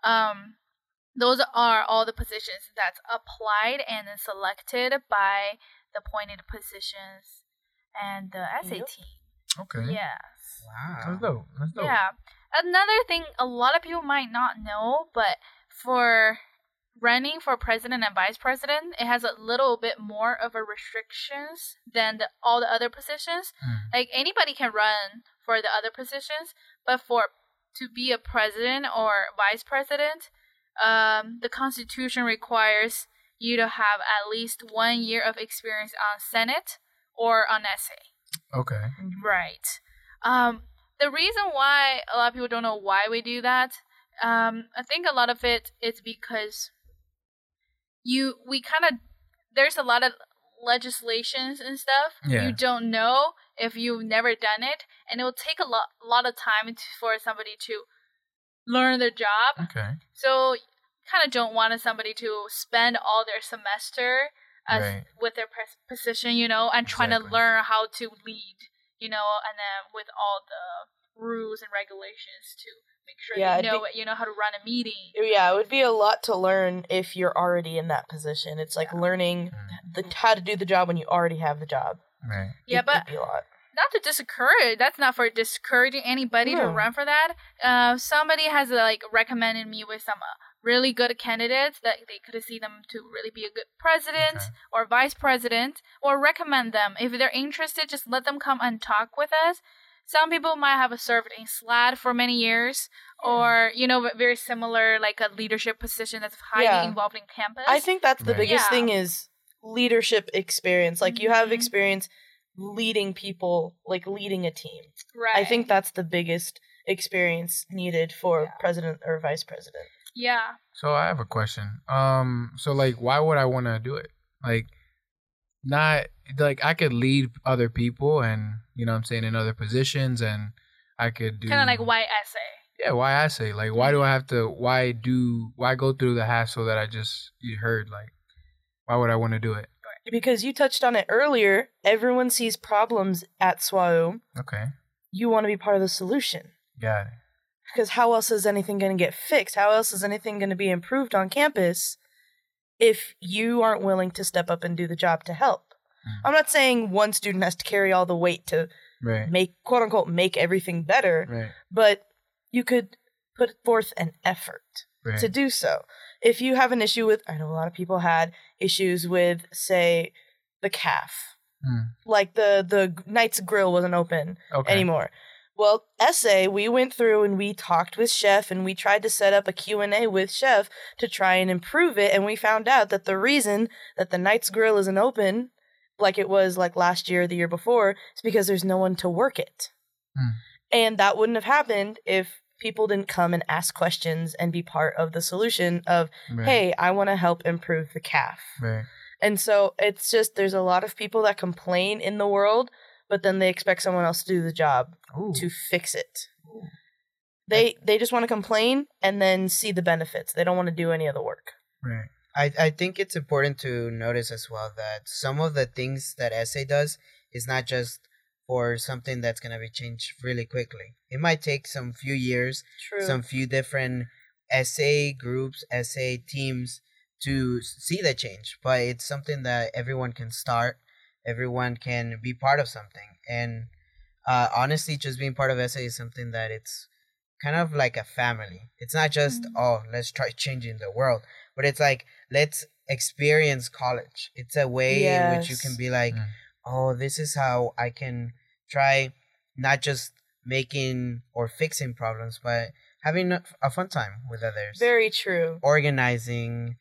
Those are all the positions that's applied and then selected by the appointed positions and the essay Yep. team. Okay. Yes. Wow. That's dope. That's dope. Yeah. Another thing a lot of people might not know, but for running for president and vice president, it has a little bit more of a restrictions than all the other positions. Like anybody can run for the other positions, but to be a president or vice president, the Constitution requires you to have at least 1 year of experience on Senate or on essay. Okay. Right. The reason why a lot of people don't know why we do that, I think a lot of it is because there's a lot of legislations and stuff Yeah. you don't know if you've never done it, and it will take a lot of time for somebody to learn the job. Okay. So kind of don't want somebody to spend all their semester Right. with their position, and trying to Exactly. learn how to lead, and then with all the rules and regulations to make sure Yeah, you know how to run a meeting. Yeah, it would be a lot to learn if you're already in that position. It's like learning how to do the job when you already have the job. Right. Yeah, It'd but be a lot. not to discourage. That's not for discouraging anybody to No. run for that. Somebody has recommended me with some really good candidates that they could see them to really be a good president Okay. or vice president, or recommend them. If they're interested, just let them come and talk with us. Some people might have served in SLAD for many years, or very similar, like a leadership position that's highly Yeah. involved in campus. I think that's the Right. biggest Yeah. thing is leadership experience. Like you have Mhm. experience leading people, like leading a team. right. I think that's the biggest experience needed for Yeah. president or vice president. yeah. So I have a question. So like, why would I want to do it? Like, not like I could lead other people, and what I'm saying, in other positions, and I could do Kind of like why essay. Yeah, why I say, like, why do I have to? Why go through the hassle that you heard? Like, why would I want to do it? Because you touched on it earlier, everyone sees problems at SWAU. Okay, You want to be part of the solution. got it. Because how else is anything going to get fixed? How else is anything going to be improved on campus if you aren't willing to step up and do the job to help? I'm not saying one student has to carry all the weight to Right, make, quote unquote, make everything better, right, but you could put forth an effort right. to do so. if you have an issue with, I know a lot of people had issues with, say, the CAF. Like the Knight's Grill wasn't open anymore. Well, essay, we went through and we talked with Chef and we tried to set up a Q&A with Chef to try and improve it. And we found out that the reason that the Knight's Grill isn't open like it was like last year or the year before is because there's no one to work it. And that wouldn't have happened if people didn't come and ask questions and be part of the solution of, hey, I want to help improve the CAF. Right. And so it's just, there's a lot of people that complain in the world, but then they expect someone else to do the job to fix it. They just want to complain and then see the benefits. They don't want to do any of the work. Right. I think it's important to notice as well that some of the things that Essay does is not just for something that's going to be changed really quickly. It might take some few years, some few different Essay groups, Essay teams to see the change, but it's something that everyone can start, everyone can be part of something. And honestly, just being part of Essay is something that it's kind of like a family. It's not just, let's try changing the world, but it's like, let's experience college. It's a way in which you can be like, this is how I can try not just making or fixing problems, but having a fun time with others. Very true. Organizing,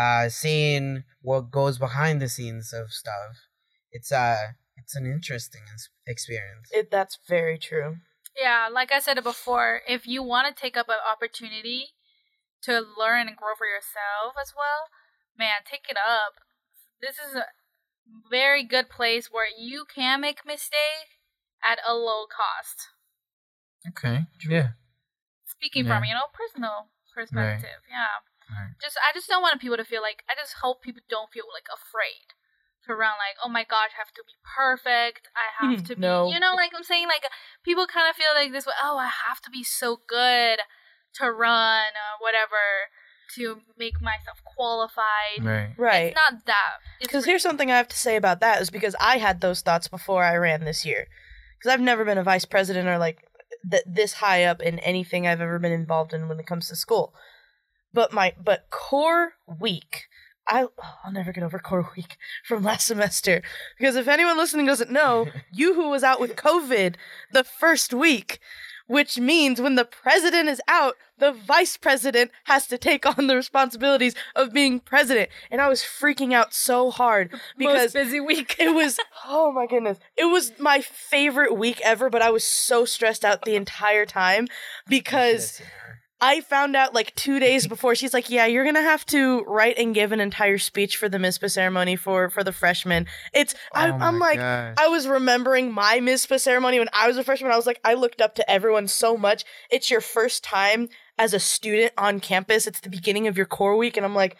seeing what goes behind the scenes of stuff. It's an interesting experience. That's very true. Yeah, like I said before, if you want to take up an opportunity to learn and grow for yourself as well, man, take it up. This is a very good place where you can make mistakes at a low cost. Okay. Yeah. Speaking from, personal perspective. Right. Yeah. Right. I just don't want people to feel like, I just hope people don't feel like afraid to run like, oh my gosh, I have to be perfect. I have to be, like I'm saying, like people kind of feel like this way, I have to be so good to run or whatever to make myself qualified. Right. It's not that. Because here's something I have to say about that is because I had those thoughts before I ran this year. Because I've never been a vice president or like this high up in anything I've ever been involved in when it comes to school. But core week, I'll never get over core week from last semester. Because if anyone listening doesn't know, Yoo-Hoo was out with COVID the first week, which means when the president is out, the vice president has to take on the responsibilities of being president. And I was freaking out so hard because most busy week. It was, oh my goodness. It was my favorite week ever, but I was so stressed out the entire time because I found out like 2 days before, she's like, yeah, you're going to have to write and give an entire speech for the MISPA ceremony for the freshmen. I'm like, gosh. I was remembering my MISPA ceremony when I was a freshman. I was like, I looked up to everyone so much. It's your first time as a student on campus. It's the beginning of your core week. And I'm like,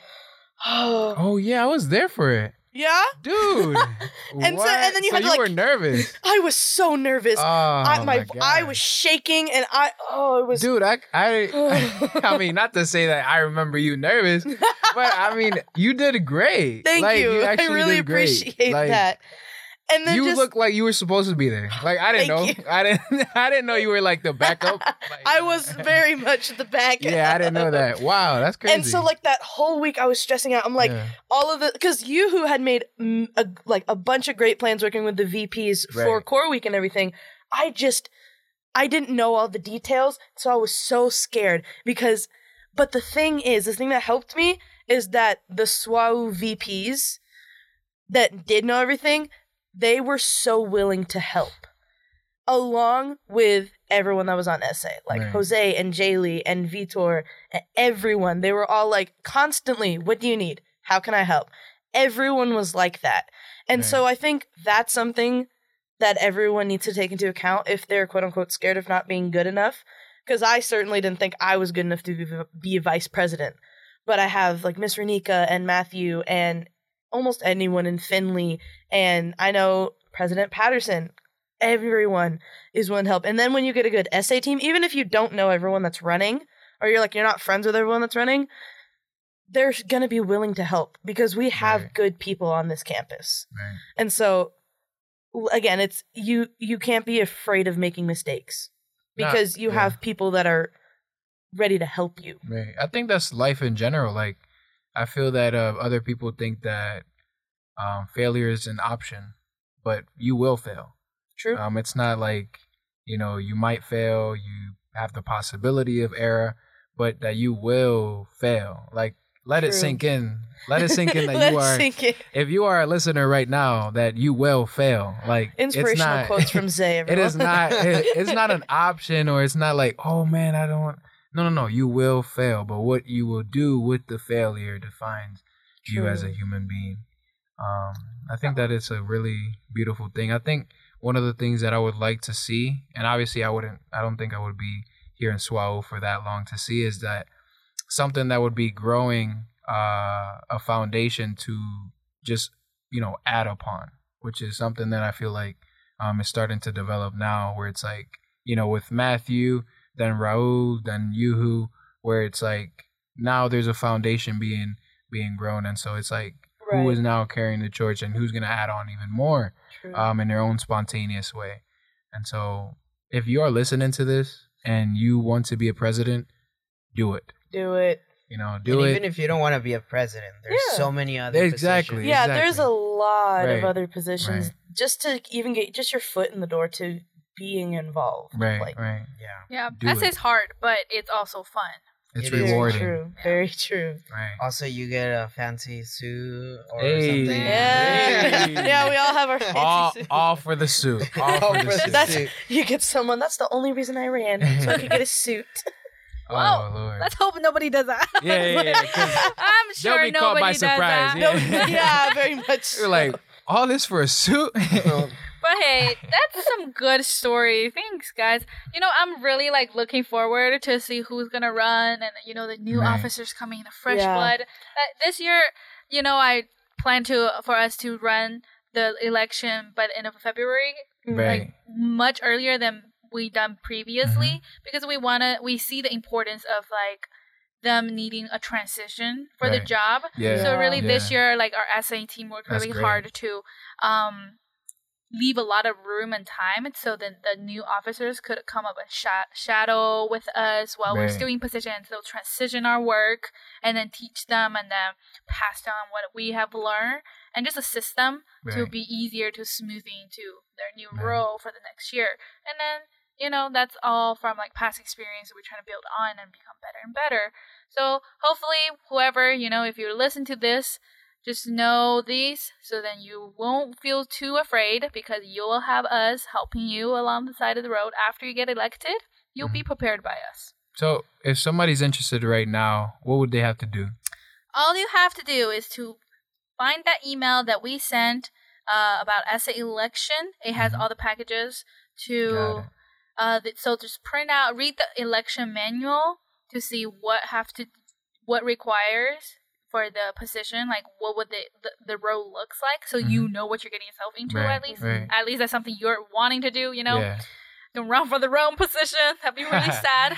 oh yeah, I was there for it. Yeah, dude. and then you had to, like, you were nervous. I was so nervous. I was shaking, and it was. Dude, I mean, not to say that I remember you nervous, but I mean, you did great. Thank you. I really appreciate that. And then you look like you were supposed to be there. Like I didn't know. I didn't know you were like the backup. I was very much the backup. Yeah, I didn't know that. Wow, that's crazy. And so like that whole week I was stressing out. I'm like all of it because Yoo-Hoo had made a bunch of great plans working with the VPs for core week and everything. I didn't know all the details, so I was so scared but the thing that helped me is that the SWAU VPs that did know everything, they were so willing to help, along with everyone that was on essay, like Jose and Jaylee and Vitor and everyone. They were all like constantly, what do you need? How can I help? Everyone was like that. And so I think that's something that everyone needs to take into account if they're quote unquote scared of not being good enough. Because I certainly didn't think I was good enough to be a vice president. But I have like Miss Renika and Matthew and almost anyone in Finley, and I know President Patterson. Everyone is willing to help. And then when you get a good essay team, even if you don't know everyone that's running, or you're not friends with everyone that's running, they're going to be willing to help because we have good people on this campus. Right. And so, again, it's you can't be afraid of making mistakes because you have people that are ready to help you. Right. I think that's life in general. Like, I feel that other people think that failure is an option, but you will fail. True. It's not like, you might fail, you have the possibility of error, but that you will fail. Like, let it True. sink in. Let it sink in that Let you it are. sink in. If you are a listener right now, that you will fail. Like, Inspirational it's not, quotes from Zay. It is everyone. not. It's not an option, or it's not like, oh man, I don't. No. You will fail, but what you will do with the failure defines you as a True. human being. I think that it's a really beautiful thing. I think one of the things that I would like to see, and obviously I don't think I would be here in SWAU for that long to see, is that something that would be growing a foundation to just, add upon, which is something that I feel like is starting to develop now, where it's like, with Matthew, then Raul, then Yuhu, where it's like now there's a foundation being grown, and so it's like, who is now carrying the torch and who's going to add on even more True. in their own spontaneous way. And so if you are listening to this and you want to be a president, do it. Do it. Do And it. even if you don't want to be a president, there's Yeah. so many other Exactly. positions. Yeah, Exactly. there's a lot of Right. other positions Right. just to even get just your foot in the door to being involved. Right, Like, right. Yeah. Yeah, Do that's it. his hard, but it's also fun. It's It is rewarding. True. Very true. Right. Also, you get a fancy suit or Hey. something. Yeah. Hey. Yeah, we all have our fancy All, suits. all for the suit. All All for for the the suit. That's suit. you get someone. That's the only reason I ran, so I could get a suit. Oh, Whoa. Lord. Let's hope nobody does that. Yeah. 'cause I'm they'll sure be caught nobody by does surprise. that. Yeah. Yeah, very much. You're like, all this for a suit? But hey, that's some good story. Thanks, guys. I'm really looking forward to see who's gonna run, and the new Right. officers coming, the fresh Yeah. blood. This year, I plan for us to run the election by the end of February, Right. much earlier than we done previously, because we see the importance of them needing a transition for the Right. job. Yeah. So really, this Yeah. year, our SA team worked That's really great. hard to leave a lot of room and time, and so then the new officers could come up and shadow with us while we're Right. still in position. So transition our work and then teach them and then pass down what we have learned and just assist them to Right. be easier to smooth into their new Right. role for the next year. And then that's all from past experience that we're trying to build on and become better and better. So hopefully whoever, if you listen to this, just know these so then you won't feel too afraid, because you'll have us helping you along the side of the road after you get elected. You'll be prepared by us. So if somebody's interested right now, what would they have to do? All you have to do is to find that email that we sent about SA election. It has all the packages to so just read the election manual to see what requires for the position, what would the role looks like, so you know what you're getting yourself into. Right, At least right. that's something you're wanting to do. Yeah. Don't run for the wrong position. That'd be really sad.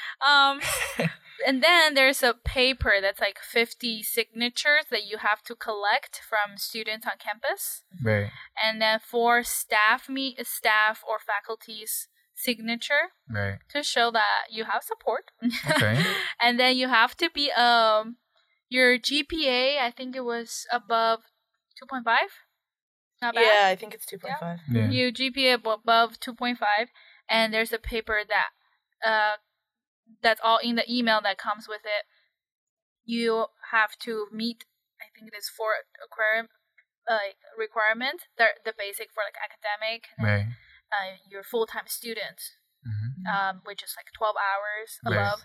And then there's a paper that's 50 signatures that you have to collect from students on campus. Right. And then for staff or faculty's signature Right. to show that you have support. Okay. And then you have to be your GPA, I think it was above 2.5. Not bad. Yeah, I think it's 2.5. Yeah. You GPA above 2.5, and there's a paper that that's all in the email that comes with it. You have to meet, I think it is 4 requirements. They're the basic for academic, and Right. your full-time student, Mhm. which is 12 hours Right. above.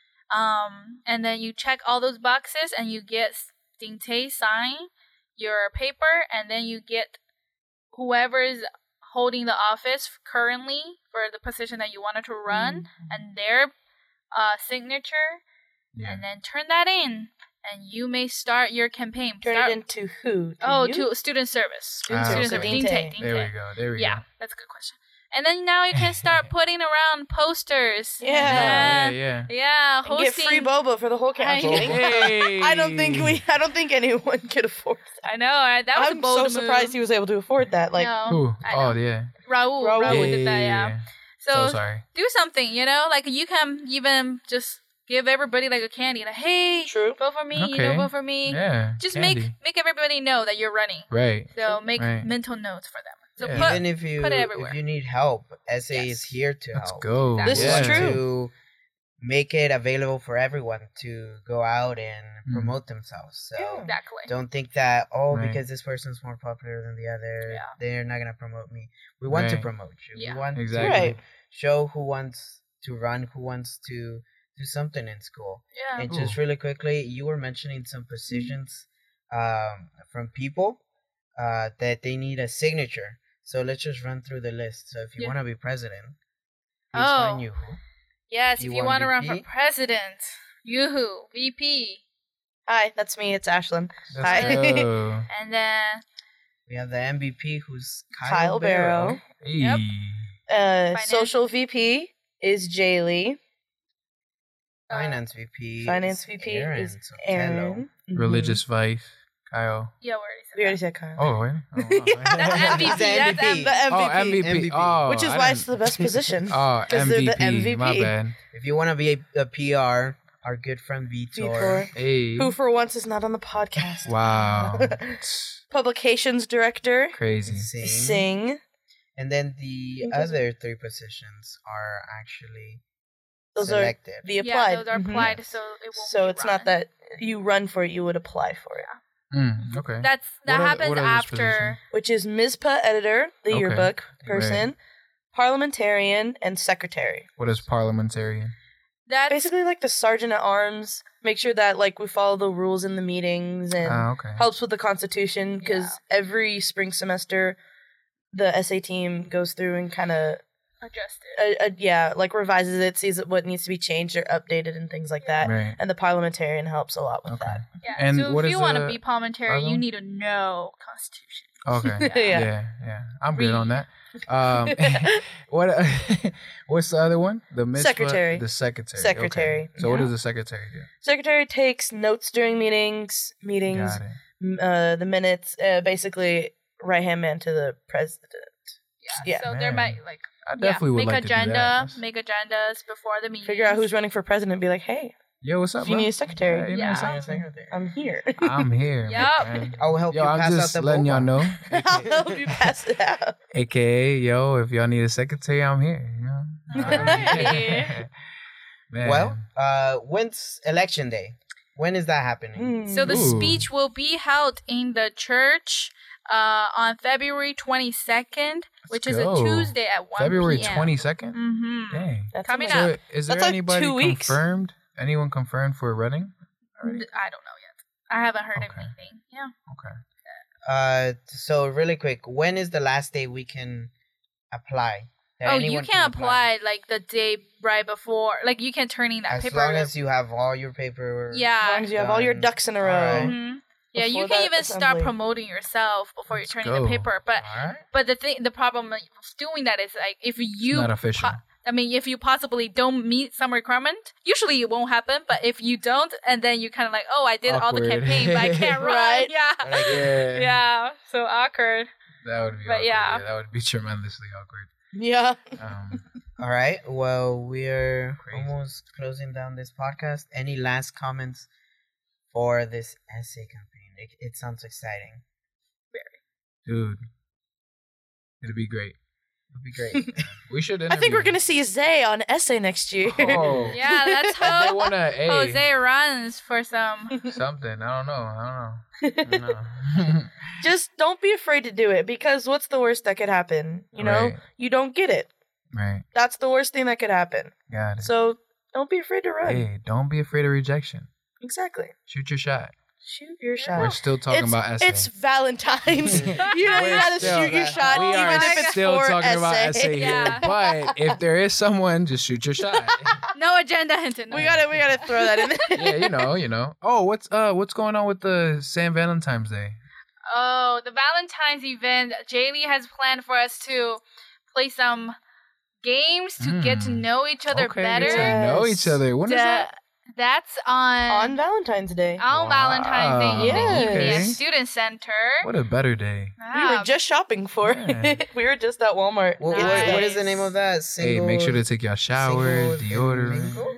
And then you check all those boxes, and you get Dingtae sign your paper, and then you get whoever is holding the office currently for the position that you wanted to run, and their signature, Yeah. and then turn that in, and you may start your campaign. Turn it into who? to you? student service. Ah, Student okay. service. Dingtae. There we go. There we Yeah, go. that's a good question. And then now you can start putting around posters. Yeah. Yeah. Yeah, And get hosting. free boba for the whole camp. Hey. I don't think anyone could afford that. I know, right? That was a I'm bold so move. surprised he was able to afford that. Like, No, Who? I Oh, know. yeah. Raul Raul. did that, yeah. So So sorry. do something, you can even just give everybody like a candy. Like, hey, True. vote for me. Okay. Vote for me. Yeah. Just candy. make everybody know that you're running. Right. So make Right. mental notes for them. So Yeah. put Even if you put it everywhere. if you need help, SA Yes. is here to Let's help. go. This is Yeah. true. To make it available for everyone to go out and promote themselves. So exactly. don't think that Right. because this person's more popular than the other, Yeah. they're not gonna promote me. We want to Right. promote you. Yeah. We want Exactly. Right. to show who wants to run, who wants to do something in school. Yeah. And just really quickly, you were mentioning some positions from people that they need a signature. So let's just run through the list. So if you Yeah. want to be president, please Oh. find you. Yes, You if you want want to run for VP? president, yoo-hoo, VP. Hi, that's me. It's Ashlyn. Let's Hi. go. And then We have the MVP, who's Kyle Barrow. Yep. Hey. Social VP is Jaylee. Finance VP. Finance is VP Aaron is Sotelo. Aaron. Mhm. Religious Vice. Kyle. yeah, we already said We already that. said Kyle. Oh, wait. Oh, wow. That's MVP. That's MVP. The MVP. Oh, MVP. MVP. MVP. Oh, Which is I why didn't- it's the best position. Oh, 'Cause they're the MVP. My MVP. bad. If you want to be a PR, our good friend Vitor. Vitor, Hey. who for once is not on the podcast. Wow. Publications director, Crazy. Sing. Sing. And then the other three positions are actually Those selected. are the applied. Yeah, those are Mhm. applied, so it won't So be it's run. not that you run for it, you would apply for it. Okay. That What are- happens what are those after. positions? Which is MISPA editor, the Okay. yearbook person, parliamentarian, and secretary. What is parliamentarian? That's Basically like the sergeant at arms, make sure that like we follow the rules in the meetings and Okay. helps with the constitution because every spring semester the SA team goes through and kind of adjusted. like revises it, sees what needs to be changed or updated and things like that. Right. And the parliamentarian helps a lot with Okay. that. Yeah. And so what if is you want to the be parliamentary, other you one? need to know Constitution. Okay. Yeah. Yeah. I'm good on that. What? What's the other one? The mitzvah? Secretary. The secretary. Secretary. Okay. So what Yeah. does the secretary do? Secretary takes notes during meetings, Got it. the minutes, basically right hand man to the president. Yeah. So there Man. might like I definitely would make like to do that. make agendas before the meeting. Figure out who's running for president. Be like, hey, Yo, what's up, if you bro? need a secretary, Yeah, you know what I'm Yeah. saying? I'm here. I'm here. Yup. man. I will help Yo, you I'm pass just out the letting y'all boba. know. I'll help you pass it out. AKA, yo, if y'all need a secretary, I'm here. You know? Alright. Man. Well, when's election day? When is that happening? So the Ooh. speech will be held in the church on February 22nd, which is a go. Tuesday at 1 February p.m. 22nd? Mm-hmm. Dang. That's Coming amazing. up. So is there That's like anybody 2 weeks. confirmed? Anyone confirmed for running? already? I don't know yet. I haven't heard Okay. anything. Yeah. Okay. So really quick, when is the last day we can apply? That Oh, you anyone can apply like the day right before. Like you can turn in that as paper. long as you have all your paperwork. As yeah. long as you have all your done. ducks in a row. Alright. Mhm. Yeah, you Before can that even start assembly. promoting yourself before Let's you're turning go. the paper. But All right. but the problem of doing that is like if you Not official. if you possibly don't meet some requirement, usually it won't happen. But if you don't, and then you kind of like, oh, I did all the Awkward. campaign, but I can't run. Right. Yeah. Like, Yeah. Yeah. So awkward. That would be But awkward. yeah. That would be tremendously awkward. Yeah. All right. Well, we're Crazy. almost closing down this podcast. Any last comments for this essay campaign? It sounds exciting. Dude. It'd be great. It'd be great. We should I think interview we're gonna see Zay on essay next year. Oh. Yeah, let's If they hope wanna, hey, Jose runs for some. something. I don't know. Just don't be afraid to do it because what's the worst that could happen? You know, Right. you don't get it. Right. That's the worst thing that could happen. Got it. So don't be afraid to run. Hey, don't be afraid of rejection. Exactly. Shoot your shot. Shoot your shot. We're still talking about essay. It's Valentine's. you know, you We're gotta still- shoot your shot, we even are if it's still for talking about essay here. Yeah. But if there is someone, just shoot your shot. No agenda hinted. We gotta throw that in there. Yeah, you know. Oh, what's going on with the San Valentine's Day? Oh, the Valentine's event. Jaylee has planned for us to play some games to get to know each other Okay, better. get to know each other. When is that? That's on On Valentine's Day. on Valentine's Day in the Yes. evening at Okay. Student Center. What a better day. We were just shopping for it. We were just at Walmart. What is the name of that? Hey, make sure to take your shower, deodorant.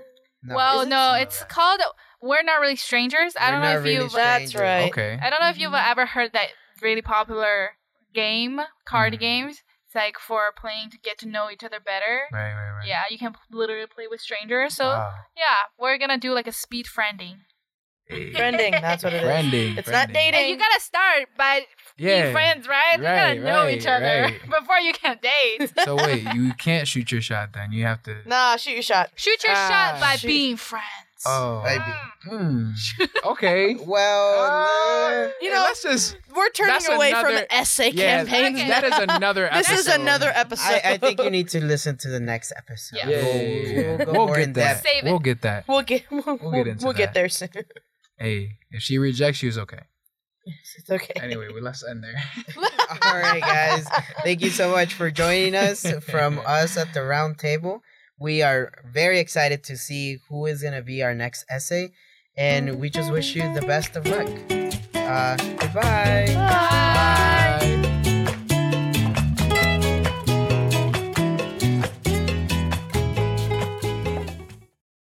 No. Well, Is it? no, it's called We're Not Really Strangers. I don't We're know Not if Really you've That's Strangers. right. Okay. I don't know if you've ever heard that really popular game, card games. It's like for playing to get to know each other better. Right. Yeah, you can literally play with strangers. So Wow. yeah, we're gonna do like a speed friending. Hey. Friending, that's what it is. Friending. It's not friending. dating. And you gotta start by Yeah. being friends, right? You gotta know each other right. before you can date. So wait, you can't shoot your shot then. You have to. Nah, shoot your shot. Shoot your shot by shoot. being friends. Oh. Maybe. Okay. Well, You Hey, know, let's just. we're turning that's away from another- essay Yeah, campaigns. okay. that is another This episode. is another episode. I think you need to listen to the next episode. Yeah. Yeah. We'll go We'll more get in that. depth. Save it. We'll get that. We'll get into we'll get that. there soon. Hey, if she rejects you, it's okay. It's okay. Anyway, let's end there. All right, guys. Thank you so much for joining us from us at the round table. We are very excited to see who is going to be our next essay. And we just wish you the best of luck. Goodbye. Bye. Bye.